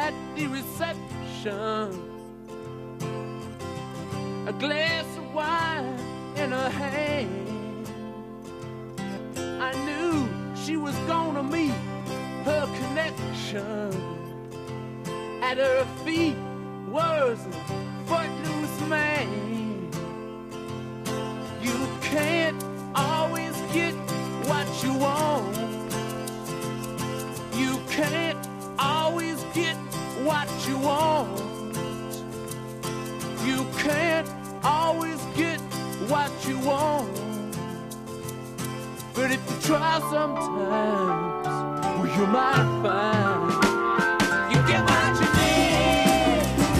at the reception, a glass of wine in her hand. I knew she was gonna meet her connection. At her feet was a footloose man. You can't always get what you want. You can't always get what you want. You can't always get what you want. But if you try sometimes, well, you might find you get what you need.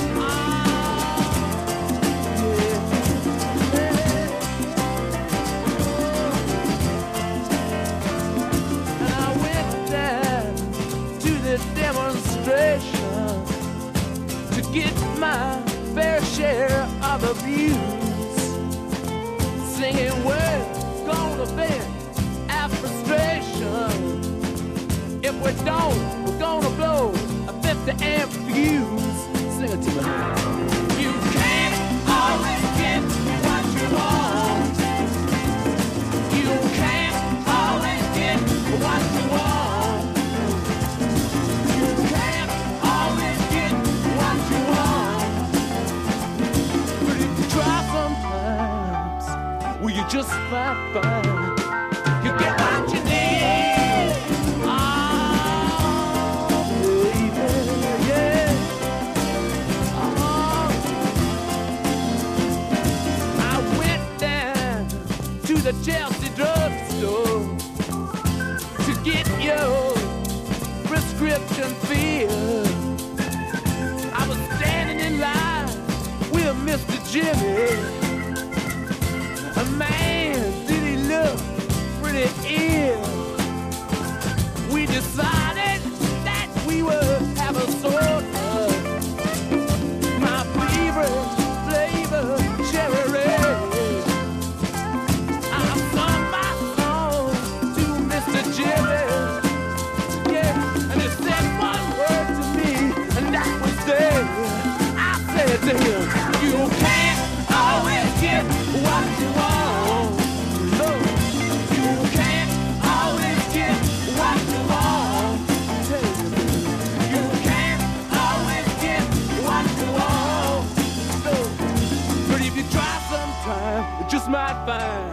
And I went down to the demonstration to get my fair share of abuse, singing words gonna vent our frustration. If we don't, we're gonna blow a 50 amp fuse. Sing it to me. You can't always get what you want. You can't always get what you want. You can't always get what you want. But if you try sometimes, well, you just might find you get what you need. The Chelsea drugstore to get your prescription filled. I was standing in line with Mr. Jimmy. A man, did he look pretty ill? We decided that we would have a soda. My favorite flavor, cherry red. To him, you can't always get what you want. No, you can't always get what you want. You can't always get what you want. No, but if you try sometime, you just might find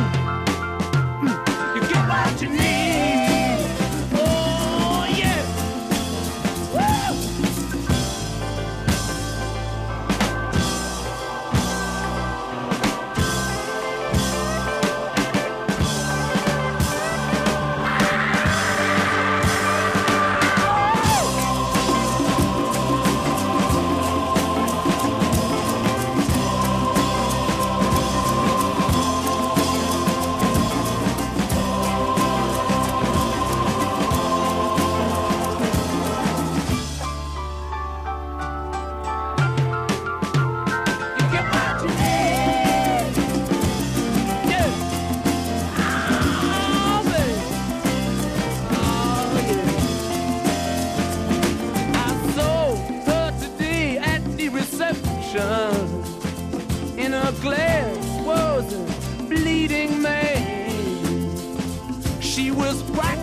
you get what you need. Oh yeah. Woo! In a glass was a bleeding man. She was bright